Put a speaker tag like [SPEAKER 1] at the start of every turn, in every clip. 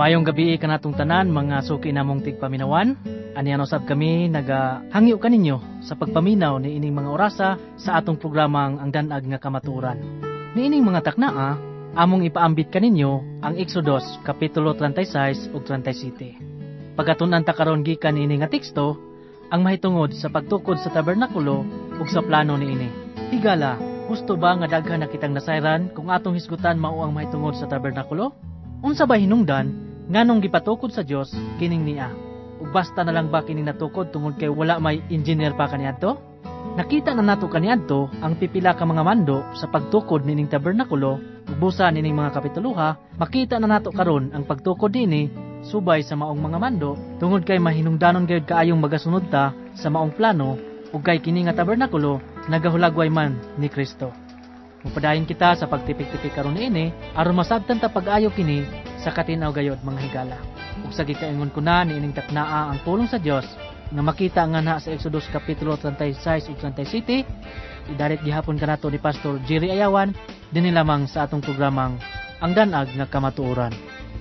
[SPEAKER 1] Mayong gabi kanatong tanan mga suki namong tigpaminawan. Aniyan usab kami nagahangyo kaninyo sa pagpaminaw ni ining mga orasa sa atong programang Ang Danag nga Kamatuoran. Ni ining mga taknaa, among ipaambit kaninyo ang Exodus kapitulo 36 ug 37. Pagatunan ta karon gikan ini nga teksto ang mahitungod sa pagtukod sa tabernakulo ug sa plano niini. Higala, gusto ba nga daghan na kitang nasayran kung atong hisgutan mao ang mahitungod sa tabernakulo? Unsa ba hinungdan nganong gipatukod sa Dios kining niya? Ug basta na lang ba kining natukod tungod kay wala may engineer pa kaniadto? Nakita na nato kaniadto ang pipila ka mga mando sa pagtukod nining tabernakulo ug busa nining mga kapituluha. Makita na nato karon ang pagtukod nini subay sa maong mga mando tungod kay mahinungdanon gayud kaayong magasunod ta sa maong plano ug kay kini nga tabernakulo nagahulagway man ni Kristo. Mupadayon kita sa pagtipik-tipik karon niini aron masabtan ta pag-ayo kini sa katinaw gayud mga higala. Ug sa gikaingon ko na niining taknaa ang pulong sa Dios nga makita nga na sa Exodus kapitulo 36 ug 37, idalit gihapon kanato ni Pastor Jerry Ayawan dinhi lamang sa atong programang Ang Danag nga Kamatuoran.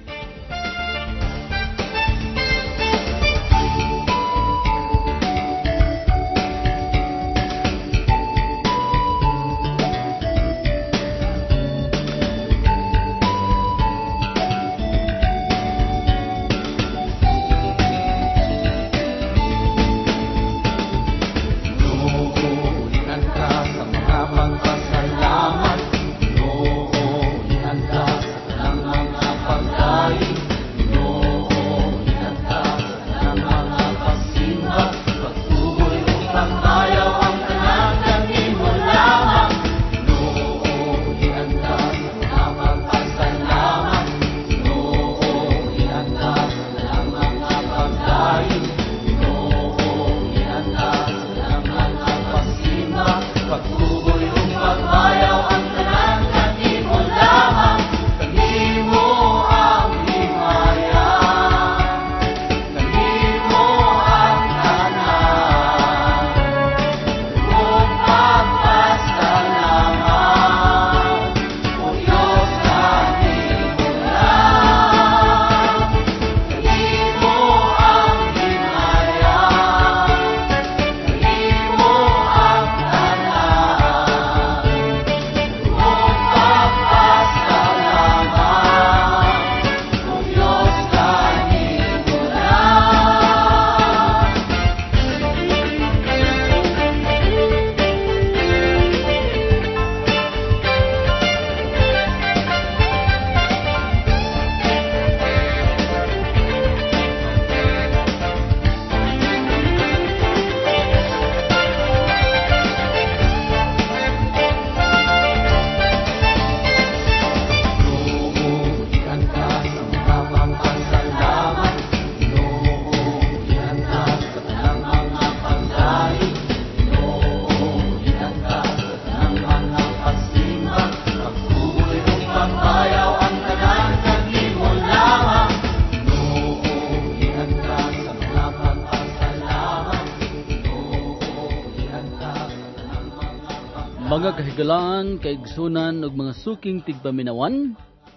[SPEAKER 2] Mga kahigalaan, kaigsunan ug mga suking tigpaminawan,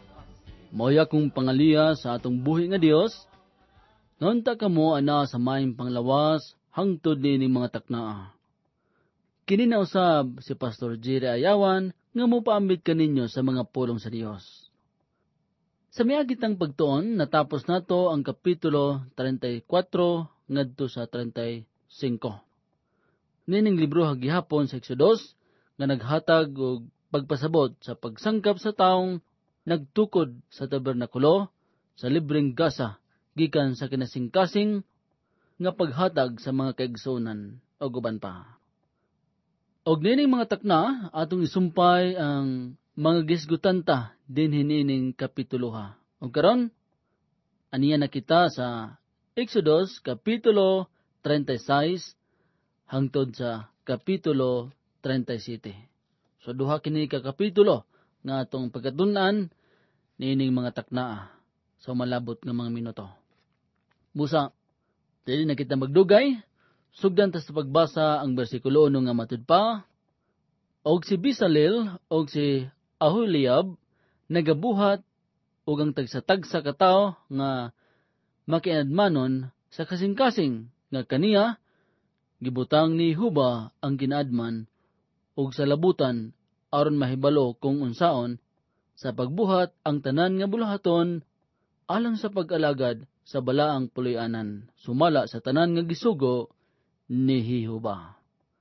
[SPEAKER 2] moya kong pangaliya sa atong buhi nga Dios, nonta kamo ana sa maayong panglawas hangtod nining mga taknaa. Kini na usab si Pastor Jerry Ayawan nga mopaambit kaninyo sa mga pulong sa Dios. Sa miagitang pagtuon, natapos nato ang kapitulo 34 ngadto sa 35. Nining libro gihapon sa Exodus nga naghatag og pagpasabot sa pagsangkap sa taong nagtukod sa tabernakulo sa libreng gasa gikan sa kinasingkasing nga paghatag sa mga kaigsunan o guban pa. Og nining mga takna atong isumpay ang mga gisgutanta din hinining kapituloha. Og karon aniya na kita sa Exodus kapitulo 36 hangtod sa kapitulo 37. So duha kini ka kapitulo nga atong pagkatun-an niining mga taknaa sa malabot nga mga minuto. Busa, dili na kita magdugay, sugdan ta sa pagbasa ang bersikulo 1 nga matud pa. Og si Bisalel og si Aholiab nagabuhat ug ang tagsa-tagsa ka tawo nga makiadmanon sa kasing-kasing nga kaniya gibutang ni Huba ang kinaadman ug sa labutan aron mahibalo kung unsaon sa pagbuhat ang tanan nga buluhaton alang sa pag-alagad sa balaang puloy-anan sumala sa tanan nga gisugo ni Jehovah.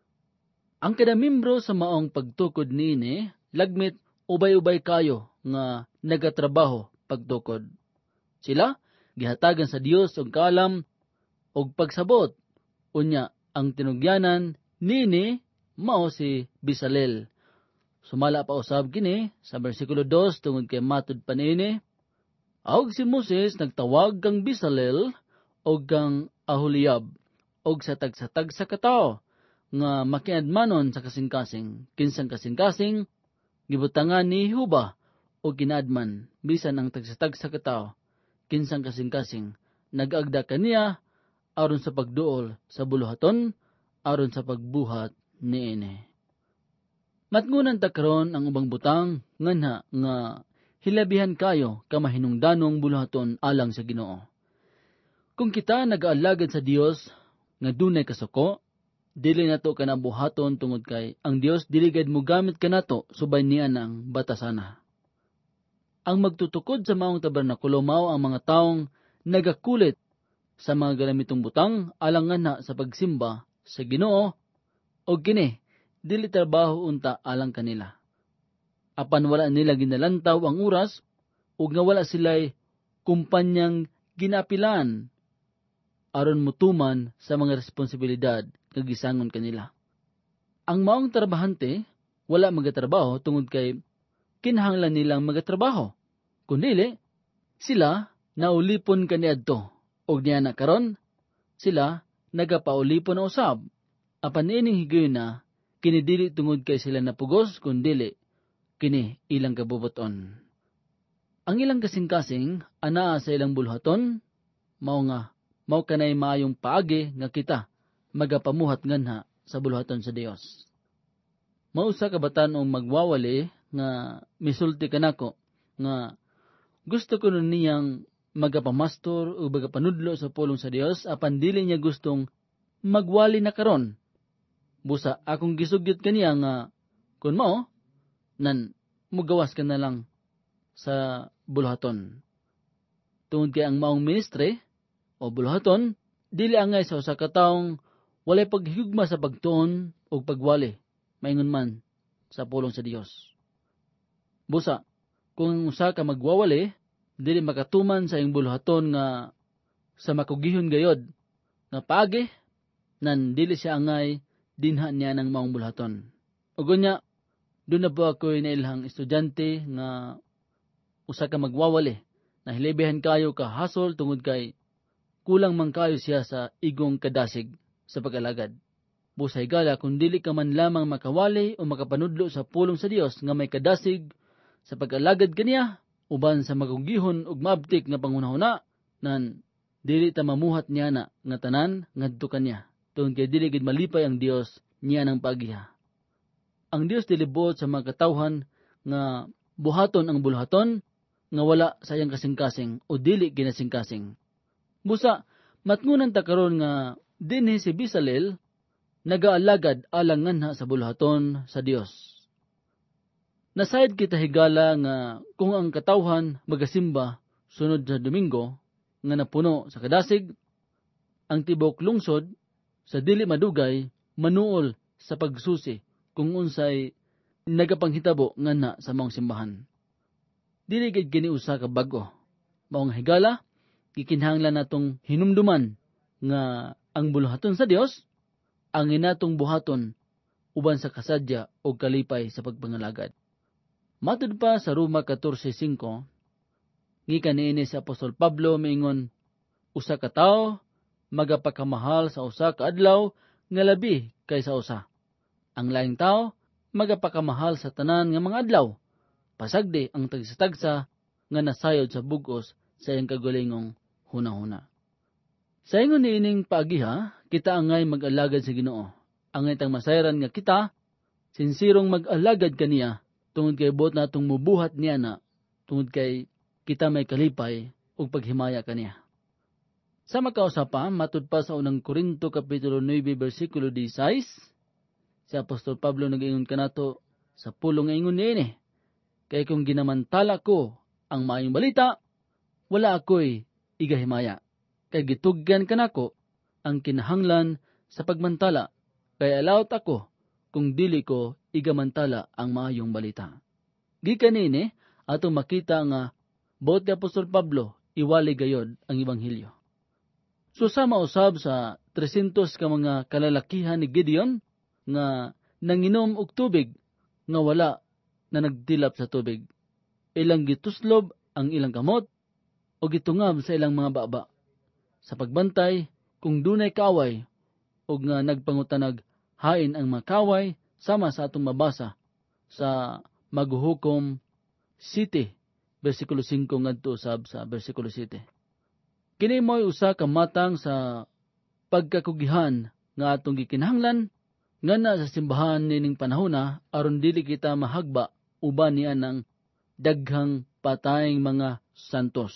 [SPEAKER 2] Ang kada membro sa maong pagtukod niini lagmit ubay-ubay kayo nga nagatrabaho pagtukod. Sila gihatagan sa Dios og kaalam og pagsabot. Unya ang tinugyanan niini mao si Bezalel. Sumala pa usab kini sa bersikulo 2 tungod kay matud pa niini, og si Moses nagtawag kang Bezalel og kang Aholiab og sa tagsa-tagsa ka tawo nga makiadmanon sa kasing-kasing. Kinsang kasing-kasing gibutangan ni Huba o kinaadman bisan ang tagsa-tagsa ka tawo. Kinsang kasing-kasing nag-agda kaniya aron sa pagduol sa buluhaton aron sa pagbuhat niini. Matngunan ta karon ang ubang butang nganha nga hilabihan kayo ka mahinungdanong buluhaton alang sa Ginoo. Kung kita nagaalagad sa Dios nga dunay kasuko, dili nato kanabuhaton tungod kay ang Dios dili gayud mogamit kanato subay niya ng batasana. Ang magtutukod sa maong tabernakulo mao ang mga taong nagakulit sa mga galamitong butang alang nganha sa pagsimba sa Ginoo o kini dili trabaho unta alang kanila. Apan wala nila ginalantaw ang oras ug nga wala sila'y kumpanyang ginapilan aron mutuman sa mga responsibilidad nga gisangon kanila. Ang maong trabahante wala magatrabaho tungod kay kinahanglan nilang magatrabaho, kundili sila naulipon kaniadto og niya na karon sila nagapaulipon na usab. Apan ining higayon na kini dili tungod kay sila napugos kundili kini ilang kabubuton. Ang ilang kasing-kasing anaa sa ilang buluhaton mao kanay maayong paagi nga kita magapamuhat nganha sa buluhaton sa Dios. Mausa ka batan-ong magwawali nga misulti kanako nga gusto ko nun niyang magapamastor o magapanudlo sa pulong sa Dios apan dili niya gustong magwali na karon. Busa akong gisugyot kaniya nga kun mao nan mugawas ka na lang sa buluhaton. Tungod kay ang maong ministre o buluhaton dili angay sa usa ka taong walay paghigugma sa pagtuon o pagwali maingon man sa pulong sa Dios. Busa kung usa ka magwawali dili makatuman sa iyong buluhaton nga sa makugihon gayod nga paagi nan dili siya angay dinha niya ng maong buluhaton. Ug unya doon na po ako'y nailhang estudyante nga usa ka magwawali na hilibihan kayo kahasol tungod kay kulang man kayo siya sa igong kadasig sa pag-alagad. Busay gala kung dili ka man lamang makawali o makapanudlo sa pulong sa Dios nga may kadasig sa pag-alagad kaniya uban sa magugihon ug mabtik nga panghunahuna nan dili ta mamuhat niya na nga tanan ngadto kaniya tungod kay dili gid malipay ang Dios niya ng pagiha. Ang Dios dilibot sa mga katawhan nga buhaton ang buluhaton nga wala sa iyang kasing-kasing o dili ginasing-kasing. Busa matngunan ta karon nga dinhi si Bezalel nagaalagad alang nganha sa buluhaton sa Dios. Nasayad kita higala nga kung ang katawhan magasimba sunod sa Domingo nga napuno sa kadasig, ang tibok lungsod sa dili madugay manuol sa pagsusi kung unsay nagapanghitabo nganha sa maong simbahan. Dili gid kini usa ka bag-o. Maong higala gikinahanglan natong hinumduman nga ang buluhaton sa Dios ang inatong buhaton uban sa kasadya o kalipay sa pagpangalagad. Matud pa sa Roma 14:5, gikan niini si Apostol Pablo miingon, usa ka tawo magapakamahal sa usa ka adlaw nga labi kaysa usa. Ang laing tawo magapakamahal sa tanan nga mga adlaw. Pasagdi ang tagsa-tagsa nga nasayod sa bug-os sa iyang kagulingong hunahuna. Sa ingon niining paagiha, kita angay mag-alagad sa Ginoo. Angay tang masayran nga kita sinsirong mag-alagad kaniya tungod kay buot natong mubuhat niya na tungod kay kita may kalipay ug paghimaya kaniya. Sa makausapa, matud pa sa unang Korinto Kapitulo 9, versikulo 16, si Apostol Pablo nag-ingon kanato sa pulong nga ingon niini, kay kung ginamantala ko ang maayong balita, wala ako'y igahimaya. Kay gitugyan kanako ang kinahanglan sa pagmantala, kay alawt ako kung dili ko igamantala ang maayong balita. Gikan niini atong makita nga buot ni Apostol Pablo iwali gayod ang Ebanghelyo. So sa mausab sa 300 ka mga kalalakihan ni Gideon nga nanginom og tubig nga wala na nagtilap sa tubig. Ilang gituslob ang ilang kamot o gitungab sa ilang mga baba. Sa pagbantay, kung dunay kaway o nga nagpangutanag hain ang mga kaway sama sa atong mabasa sa Maghuhukom 7, versikulo 5 ngadto usab sa versikulo 7. Kini mo'y usa ka matang sa pagkakugihan nga atong gikinahanglan ngana sa simbahan nining panahona aron dili kita mahagba uban niya ng daghang patayng mga santos.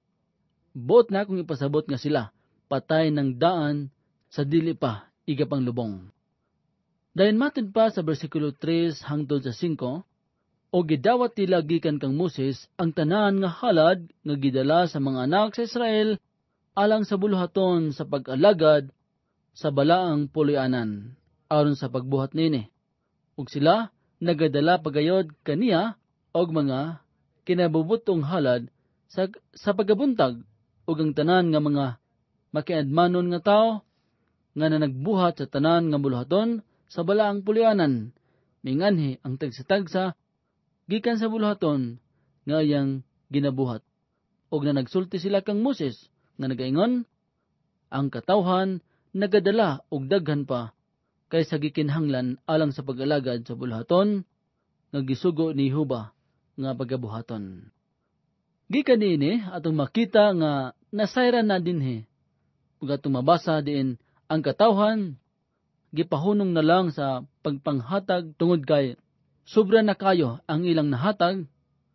[SPEAKER 2] Buot na akong ipasabot nga sila patay ng daan sa dili pa igapanglubong. Dayon matud pa sa bersikulo 3 hangtod sa 5, o gidawat nila gikan kang Moses ang tanan nga halad nga gidala sa mga anak sa Israel alang sa buluhaton sa pag-alagad sa balaang puloy-anan aron sa pagbuhat nini. Ug sila nagadala pagayod kaniya og mga kinabubutong halad sa pagabuntag ug ang tanan nga mga makiadmanon nga tao nga nagbuhat sa tanan nga buluhaton sa balaang puloy-anan, minganhi ang tagsa-tagsa gikan sa buluhaton nga iyang ginabuhat. Og na nagsulti sila kang Moses nga nagaingon, ang katawhan nagadala og daghan pa kaysa gikinhanglan alang sa pag-alagad sa buluhaton nga gisugo ni Jehovah nga pagabuhaton. Gikan niini atong makita nga nasayran na dinhi ug atong mabasa diin ang katawhan gipahunong na lang sa pagpanghatag tungod kay sobra na kayo ang ilang nahatag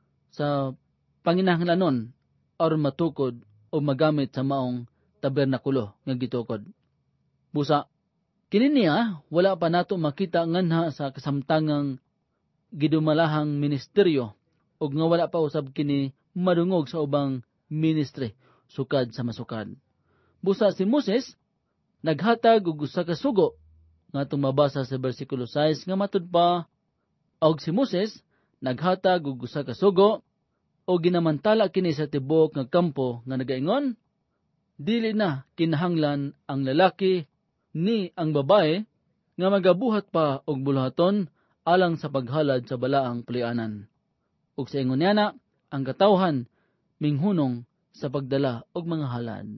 [SPEAKER 2] sa panginahanglanon aron matukod o magamit sa maong tabernakulo nga gitukod. Busa, kini niya wala pa nato makita nganha sa kasamtangang gidumalahang ministeryo ug nga wala pa usab kini madungog sa ubang ministry sukad sa masukad. Busa si Moses naghatag og usa ka sugo nga atong mabasa sa bersikulo 6 nga matud pa, og si Moses naghatag og usa ka sugo o ginamantala kini sa tibok nga kampo nga nagaingon, dili na kinahanglan ang lalaki ni ang babae nga magabuhat pa og buluhaton alang sa paghalad sa balaang puloy-anan. Ug sa ingon niya na, ang katawhan minghunong sa pagdala og mga halad.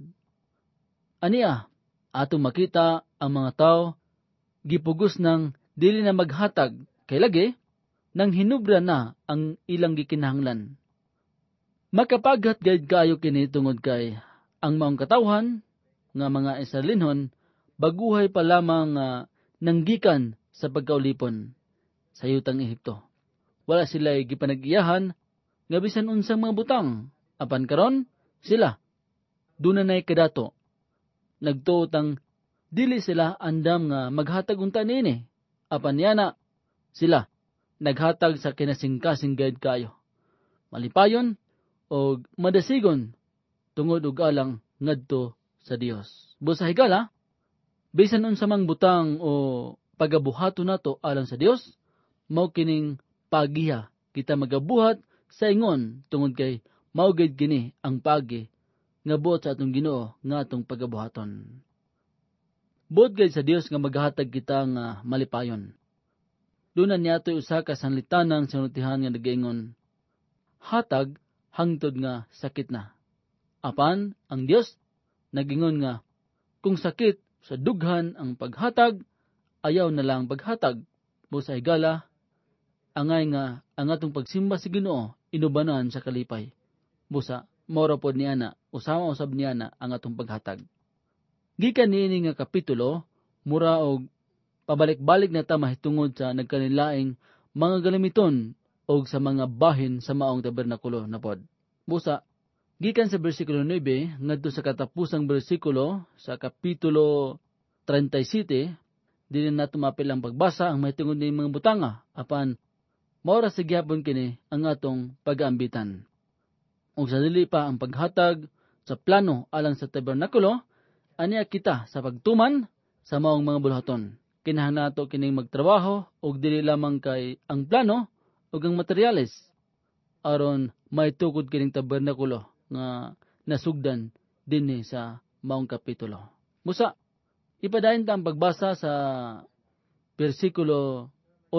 [SPEAKER 2] Aniya, atong makita ang mga tao gipugos ng dili na maghatag kay lagi nang hinubra na ang ilang gikinahanglan. Makapaghat gayud kayo kini tungod kay ang maong katawhan nga mga Israelinhon baguhay pa lamang nanggikan sa pagkaulipon sa yutang Ehipto. Wala sila gipanag-iyahan nga bisan unsang mga butang. Apan karon sila dunay kadato. Nagtuot ang dili sila andam nga maghatag unta niini. Apan yana sila naghatag sa kinasingkasing gayud kayo. Malipayon o madasigon tungod og alang ngadto sa Dios. Busa higala, bisan unsa mang butang o pagabuhato nato alang sa Dios, mao kining pagiha kita magabuhat sa ingon tungod kay mao gid kini ang pagi nga buot sa atong Ginoo nga atong pagabuhaton. Buot gid sa Dios nga maghatag kita nga malipayon. Dunan niya to'y usa ka sanlitanang sinultihan nga nagaingon, hatag hangtod nga sakit na. Apan ang Dios nagingon nga kung sakit sa dughan ang paghatag, ayaw na lang paghatag. Busa higala, angay nga ang atong pagsimba sa Ginoo inubanan sa kalipay. Busa mao ra pod niya na usama usab niya na ang atong paghatag. Gikan niini nga kapitulo mura og pabalik-balik na ta mahitungod sa nagkanilaing mga galamiton og sa mga bahin sa maong tabernakulo na pod. Busa, gikan sa bersikulo 9 ngadto sa katapusang bersikulo sa kapitulo 37, dili nato mapil ang pagbasa ang mahitungod ni mga butanga apan maura sa gyapon kini ang atong pag-aambitan. Ug sa dili pa ang paghatag sa plano alang sa tabernakulo, aniya kita sa pagtuman sa maong mga buluhaton. Kinahanglan nato kining magtrabaho ug dili lamang kay ang plano ug ang materyales aron may tukod kining tabernakulo nga nasugdan dinhi sa maong kapitulo. Musa, ipadayon ta ang pagbasa sa bersikulo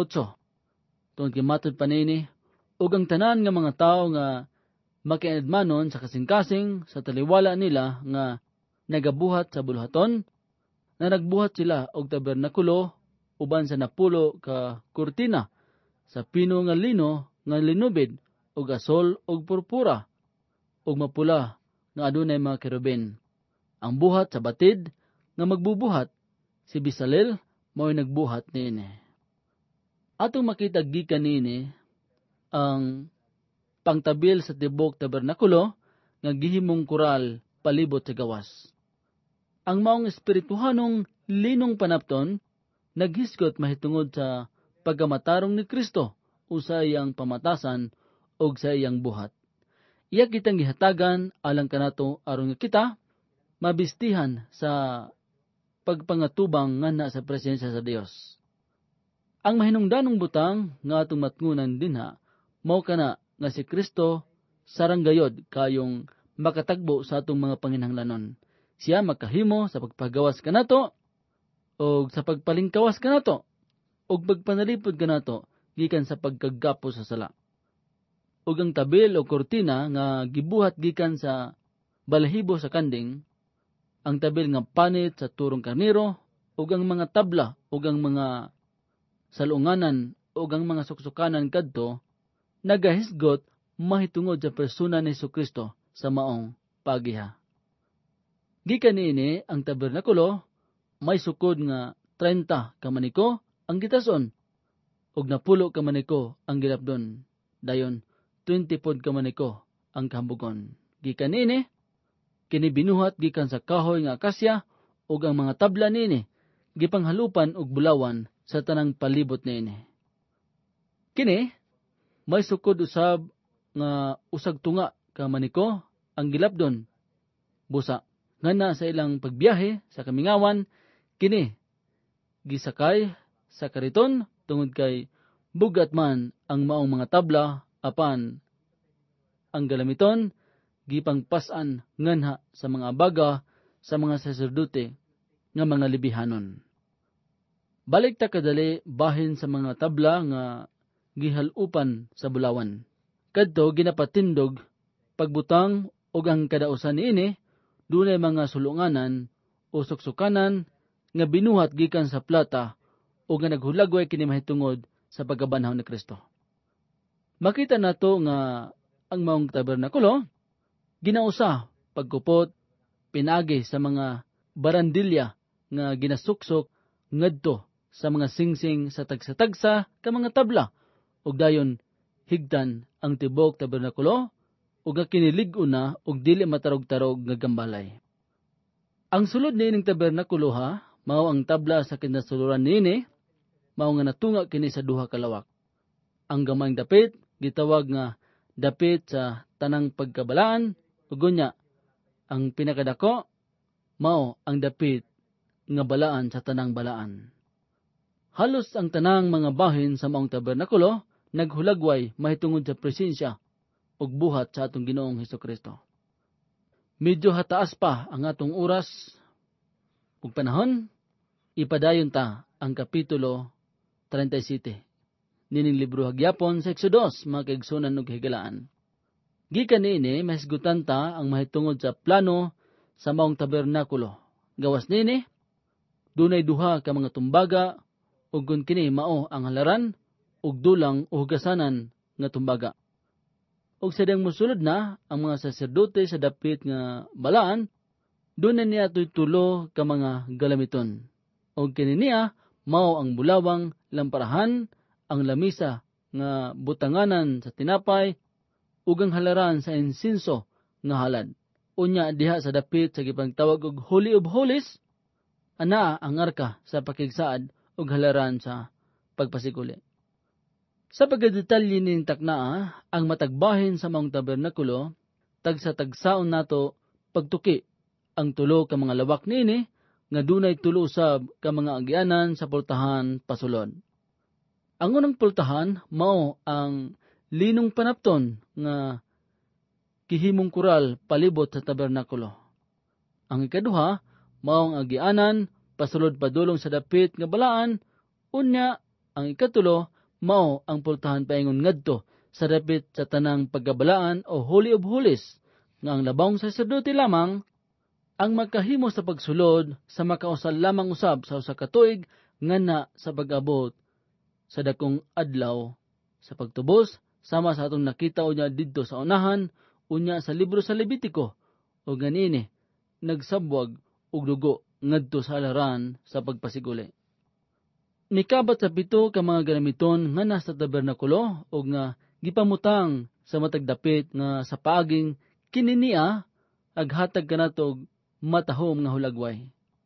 [SPEAKER 2] 8. Tungod kay matud panini, ug ang tanan nga mga tawo nga makianadmanon sa kasing-kasing sa taliwala nila nga nagabuhat sa buluhaton, na nagbuhat sila og tabernakulo uban sa napulo ka kurtina sa pino nga lino nga linubid ug asol ug purpura ug mapula nga adunay mga kerubin. Ang buhat sa batid nga magbubuhat si Bezalel mao'y nagbuhat niini. Atong makita gikan niini ang pangtabil sa tibok tabernakulo nga gihimong koral palibot sa gawas. Ang maong espirituhanong linong panapton naghisgot mahitungod sa pagkamatarong ni Kristo o sa iyang pamatasan o sa iyang buhat. Iya kitang gihatagan alang kanato aron nga kita mabistihan sa pagpangatubang nganna sa presensya sa Dios. Ang mahinungdanong butang nga atong matngunan dinha mao kana nga si Kristo sarang gayod kayong makatagbo sa atong mga panginahanglanon. Siya makahimo sa pagpagawas kanato o sa pagpalingkawas kanato o pagpanalipod kanato gikan sa pagkagapo sa sala. Ug ang tabil o kortina nga gibuhat gikan sa balahibo sa kanding, ang tabil nga panit sa turong karniro ug ang mga tabla ug ang mga salunganan ug ang mga suksukanan kadto nagahisgot mahitungod sa persona ni Jesucristo sa maong pagiha. Gikan niini ang tabernakulo may sukod nga 30 ka maniko ang gitason ug napulo ka maniko ang gilapdon. Dayon 20 pod ka maniko ang kahambugon. Gikan niini kini binuhat gikan sa kahoy nga akasya ug ang mga tabla niini gipanghalupan og bulawan sa tanang palibot niini. Kini may sukod usab nga usag tunga ka maniko ang gilapdon. Busa ngana sa ilang pagbiyahe sa kamingawan, kini gisakay sa kariton tungod kay bugat man ang maong mga tabla apan ang galamiton gipangpas-an nganha sa mga baga sa mga saserdote nga mga libihanon. Balik ta kadali bahin sa mga tabla nga gihalupan sa bulawan. Kadto ginapatindog pagbutang og ang kadausan niini dunay mga sulunganan o suksukanan nga binuhat gikan sa plata o nga naghulagway kini mahitungod sa pagkabanhaw ni Kristo. Makita nato nga ang maong tabernakulo ginausa pagkupot pinagi sa mga barandilya nga ginasuksok ngadto sa mga singsing sa tagsa-tagsa ka mga tabla ug dayon higdan ang tibok tabernakulo ug kinilig-on na ug dili matarog-tarog nga gambalay. Ang sulod niining tabernakulo mao ang tabla sa kinasuluran niini, mao nga natunga kini sa duha ka lawak. Ang gamayng dapit gitawag nga dapit sa tanang pagkabalaan ug unya ang pinakadako mao ang dapit nga balaan sa tanang balaan. Halos ang tanang mga bahin sa maong tabernakulo naghulagway mahitungod sa presensya ug buhat sa atong Ginoong Hesukristo. Medyo hataas pa ang atong oras ug panahon, ipadayon ta ang kapitulo 37 nining libro hagyapon sa Exodus, mga kaigsunan ug higalaan. Gikan niini mahisgutan ta ang mahitungod sa plano sa maong tabernakulo. Gawas niini dunay duha ka mga tumbaga ug kun kini mao ang halaran ug dulang o hugasanan nga tumbaga. Ug sadang mosulod na ang mga saserdote sa dapit nga balaan, doon na niya tulo ka mga galamiton. Og kini niya mao ang bulawang lamparahan, ang lamisa nga butanganan sa tinapay, ug ang halaran sa insinso nga halad. Unya diha sa dapit sa gipangtawag og Holy of Holies, ana ang arka sa pakigsaad ug halaran sa pagpasiguli. Sa pagdetalye ning taknaa, ang matagbahin sa maong tabernakulo, tagsa-tagsaon nato pagtuki ang tulo ka mga lawak niini nga dunay tulo usab ka mga agyanan sa pultahan pasulod. Ang unang pultahan mao ang linong panapton nga gihimong koral palibot sa tabernakulo. Ang ikaduha mao ang agyanan pasulod padulong sa dapit nga balaan, unya ang ikatulo mao ang pultahan paingon ngadto sa dapit sa tanang pagkabalaan o Holy of Holies, nga ang labawng saserdote lamang ang magkahimo sa pagsulod sa makausal lamang usab sa usa ka tuig nganna sa pag-abot sa dakong adlaw sa pagtubos, sama sa atong nakita unya didto sa unahan unya sa libro sa Levitiko, o ganini nagsabwag og dugo ngadto sa halaran sa pagpasiguli. Mikabat sa 7 ka mga ganamiton nga nasa tabernakulo o nga gipamutang sa matag dapit nga sa paaging kininiya aghatag kanato og matahom nga hulagway.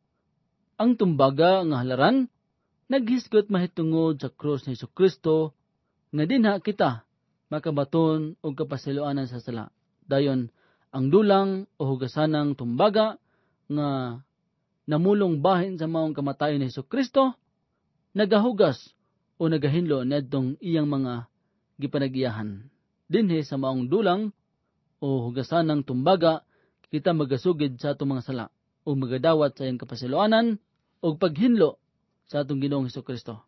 [SPEAKER 2] Ang tumbaga nga halaran naghisgot mahitungod sa krus ni Jesucristo nga dinha kita makabaton og kapasiluanan sa sala. Dayon ang dulang o hugasanang tumbaga nga namulong bahin sa maong kamatayon ni Jesucristo nagahugas o nagahinlo niadtong iyang mga gipanagiyahan. Dinhi sa maong dulang o hugasanang tumbaga kita magasugid sa atong mga sala o magadawat sa iyang kapasiluanan o paghinlo sa atong Ginoong Jesucristo.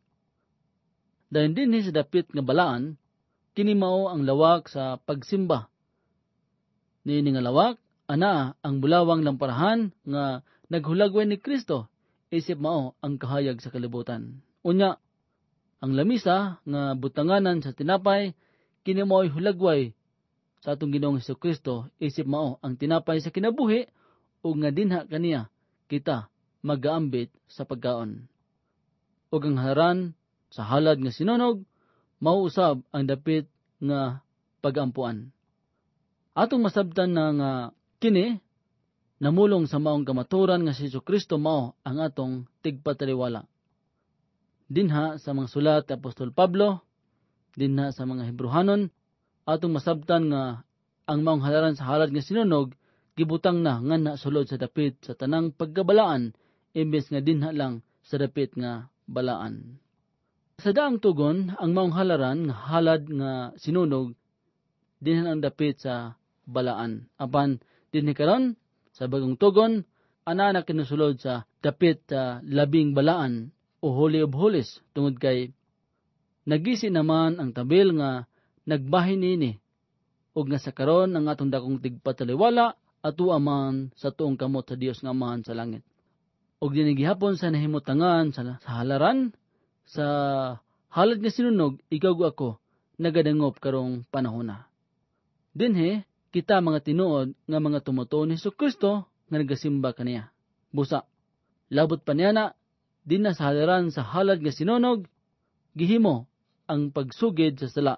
[SPEAKER 2] Dahil dinhi sa dapit nga balaan, kini mao ang lawak sa pagsimba. Niini nga lawak, ana ang bulawang lamparahan nga naghulagway ni Kristo, isip mao ang kahayag sa kalibutan. Unya, ang lamisa nga butanganan sa tinapay, kini mao'y hulagway sa atong Ginoong Jesucristo, isip mao ang tinapay sa kinabuhi o nga dinha kaniya kita magaambit sa pagkaon. O ang haran sa halad nga sinunog, mauusab ang dapit nga pagampuan. Atong masabtan na nga kini namulong sa maong kamaturan nga si Jesucristo mao ang atong tigpataliwala. Dinha sa mga sulat ni Apostol Pablo, dinha sa mga Hebrehanon, atong masabtan nga ang maong halaran sa halad nga sinunog gibutang na nganna sulod sa dapit sa tanang pagkabalaan imbes nga dinha lang sa dapit nga balaan. Sa daang tugon, ang maong halaran nga halad nga sinunog dinha ang dapit sa balaan. Apan dinhi karon sa bagong tugon, ana na kinusulod sa dapit sa labing balaan o Holy of Holies, tungod kay nagisi naman ang tabil nga nagbahin nini ug nga sa karon ang atong dakong tigpataliwala ato aman sa tuong kamot sa Dios nga Amahan sa langit. Ug dinhi gihapon sa nahimutangan sa halaran sa halad nga sinunog, ikaw ako nagadangop karong panahona. Dinhi kita mga tinuod nga mga tumutuo ni Jesucristo nga nagasimba kaniya. Busa, labot pa niya na, din na sa halaran sa halad nga sinunog, gihimo ang pagsugid sa sala.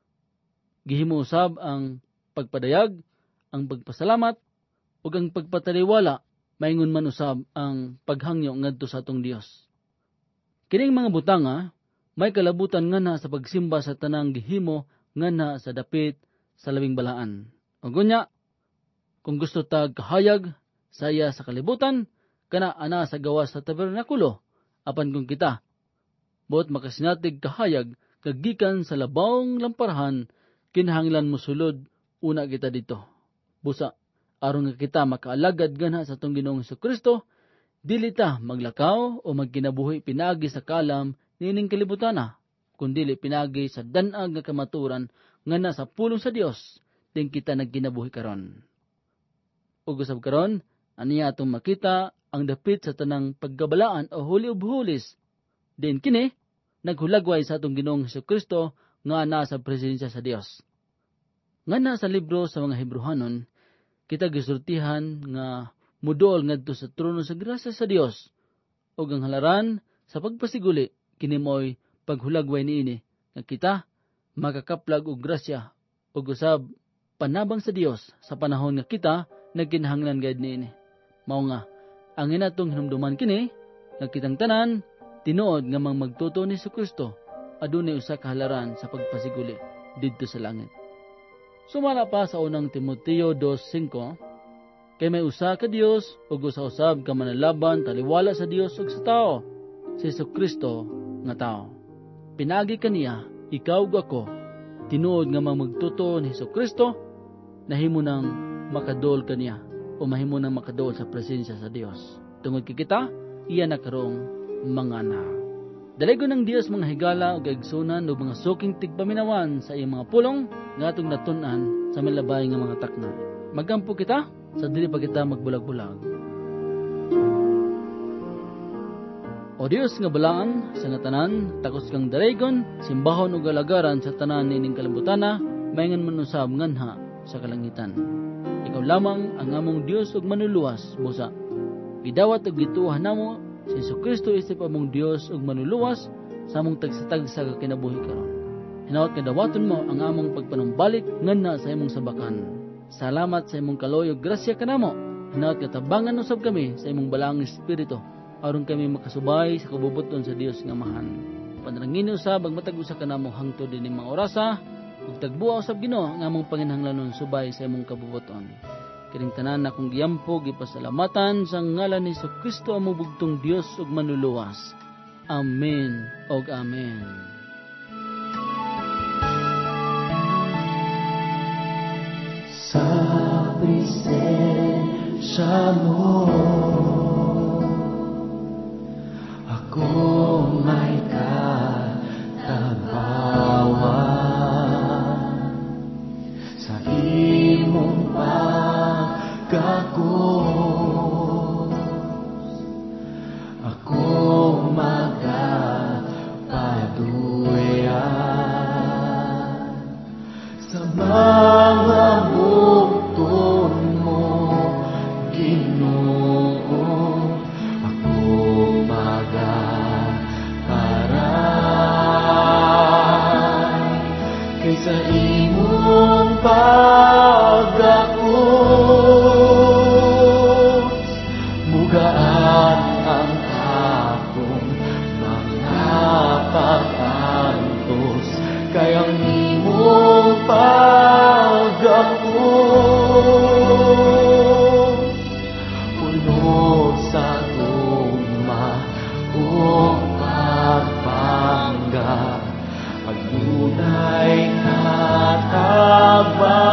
[SPEAKER 2] Gihimo usab ang pagpadayag, ang pagpasalamat, ug ang pagpataliwala, maingon man usab ang paghangyo ngadto sa atong Dios. Kining mga butanga, may kalabutan nga sa pagsimba sa tanang gihimo nga sa dapit sa labing balaan. Ug unya, kung gusto tag kahayag saya sa kalibutan, kana ana sa gawas sa tabernakulo, apan kung kita buot makasinatig kahayag kagikan sa labawng lamparahan, kinahanglan mosulod una kita dito. Busa, aron nga kita makaalagad ganha sa atong Ginoong Jesucristo, dili ta maglakaw o magkinabuhi pinagi sa kalam nining kalibutana, kundili pinagi sa danag nga kamaturan nga nasa pulong sa Dios, din kita nagkinabuhi karon. Ug usab karon, aniya atong makita ang dapit sa tanang pagkabalaan o Holy of Holies. Din kini naghulagway sa atong Ginoong Jesucristo nga nasa presensya sa Dios. Nga nasa libro sa mga Hebrehanon, kita gisultihan nga muduol ngadto sa trono sa grasya sa Dios. Ug ang halaran sa pagpasiguli kini mo'y paghulagway niini nga kita makakaplag og grasya ug usab panabang sa Dios sa panahon nga kita nagkinahanglan gayud niini. Mao nga ang inatong hinumduman kini nga kitang tanan tinuod nga magtuto ni Jesucristo adunay usa ka halaran sa pagpasiguli didto sa langit. Sumala pa sa unang Timoteo 2:5, kay may usa ka Dios ug usa-usab ka manalaban taliwala sa Dios ug sa tao, si Jesucristo nga tao. Pinagi kaniya ikaw ug ako tinuod nga magtuto ni Jesucristo nahimo nang makadol kaniya o mahimo nang makadol sa presensya sa Dios. Tungod kay kita iya na karong mga anak. Daligon ng Dios mga higala ug igsunan ug mga suking tigpaminawan sa iyang mga pulong nga atong natun-an sa milabay nga mga takna. Magampo kita sa dili pa kita magbulag-bulag. O Dios nga balaan sa nga tanan, takos kang daligon, simbahon ug alagaran sa tanan nining kalibutana, mayngan manusab nganha sa kalangitan. Ikaw lamang ang among Dios ug manuluwas busa. Gidawat ug gituohan namo si Jesucristo isip among Dios ug manuluwas sa among tagsa-tagsa ka kinabuhi karon. Hinawat nga dawaton mo ang among pagpanumbalik nganna sa imong sabakan. Salamat sa imong kaloy ug grasya kanamo. Hinawat nga tabangan usab kami sa imong balaang espiritu aron kami makasubay sa kabubuton sa Dios nga Amahan. Panalangin usab ang matag usa kanamo hangtod dining mga orasa ug tagbuo usab Ginoo nga among panginahanglanon subay sa imong kabubuton. Kining tanan akong giyampo gipasalamatan sa ngalan ni Jesucristo among bugtong Dios ug manluluwas. Amen ug amen.
[SPEAKER 3] Sa presensya mo ako may katabawan sa imong pagkakos ako magapaduyan sa mga bugton mo Ginoo ako magaparay kaysa imong pagkakos mugaan ang akong mga pag-antos kayang imong pagkakos puno sa tugma o pagbangga pagdunay katabang